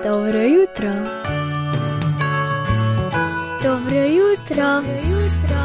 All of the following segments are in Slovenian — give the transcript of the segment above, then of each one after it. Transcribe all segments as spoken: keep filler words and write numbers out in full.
Dobro jutro. Dobro jutro. Dobro jutro.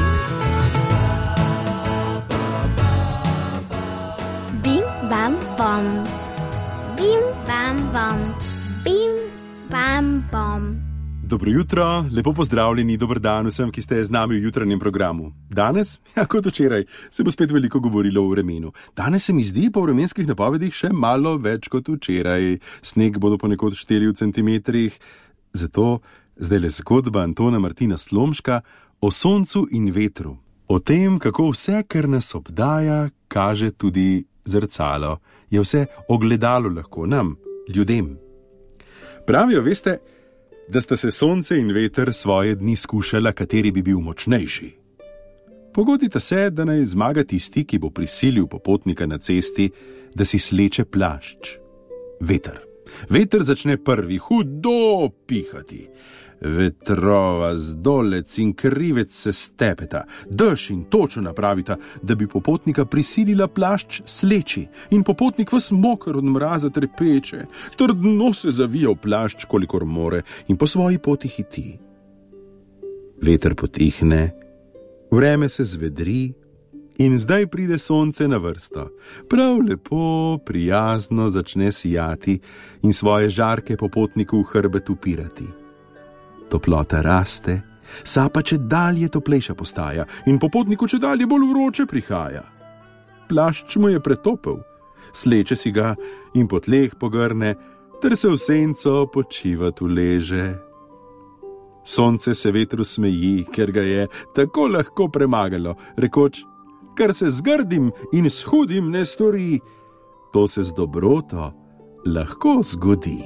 Bim, bam, bom. Bim, bam, bom. Bim, bam, bom. Dobro jutro, lepo pozdravljeni, dober dan vsem, ki ste z nami v jutranjem programu. Danes, ja, kot včeraj, se bo spet veliko govorilo o vremenu. Danes se mi zdi po vremenskih napovedih še malo več kot včeraj. Sneg bodo ponekod štiri centimetrih. Zato zdaj le zgodba Antona Martina Slomška o soncu in vetru. O tem, kako vse, kar nas obdaja, kaže tudi zrcalo. Je vse ogledalo lahko nam, ljudem. Pravijo, veste, da sta se sonce in veter svoje dni skušala, kateri bi bil močnejši. Pogodita se, da naj zmaga tisti, ki bo prisilil popotnika na cesti, da si sleče plašč. Veter. Veter začne prvi hudo pihati. Vetrova zdolec in krivec se stepeta, dež in točo napravita, da bi popotnika prisilila plašč sleči, in popotnik vas moker od mraza trepeče, trdno se zavija v plašč, kolikor more, in po svoji poti hiti. Veter potihne, vreme se zvedri in zdaj pride sonce na vrsto. Prav lepo, prijazno začne sijati in svoje žarke popotniku v hrbet upirati. Toplota raste, sapa če dalje toplejša postaja in popotniku če dalje bolj vroče prihaja. Plašč mu je pretopel, sleče si ga in po tleh pogrne, ter se v senco počivat uleže. Sonce se vetru smeji, ker ga je tako lahko premagalo, rekoč, kar se z grdim in s hudim ne stori, to se z dobroto lahko zgodi.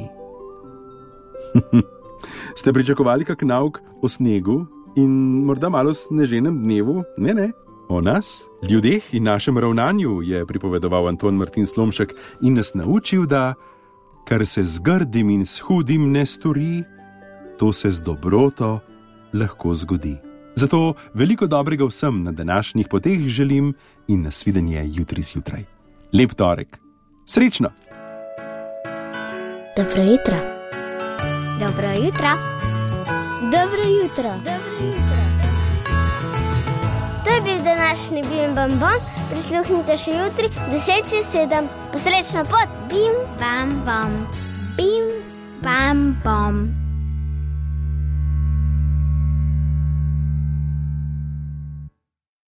Ste pričakovali kak nauk o snegu in morda malo sneženem dnevu? Ne, ne. O nas, ljudeh in našem ravnanju je pripovedoval Anton Martin Slomšek in nas naučil, da kar se z grdim in s hudim ne stori, to se z dobroto lahko zgodi. Zato veliko dobrega vsem na današnjih poteh želim in nasvidenje jutri zjutraj. Lep torek. Srečno! Dobro jutro. Dobro jutro. Dobro jutro. Dobro jutro. To je bil današnji Bim Bam Bom. Prisluhnite še jutri, deset čez sedem. Posrečno pot. Bim Bam Bom. Bim Bam Bom.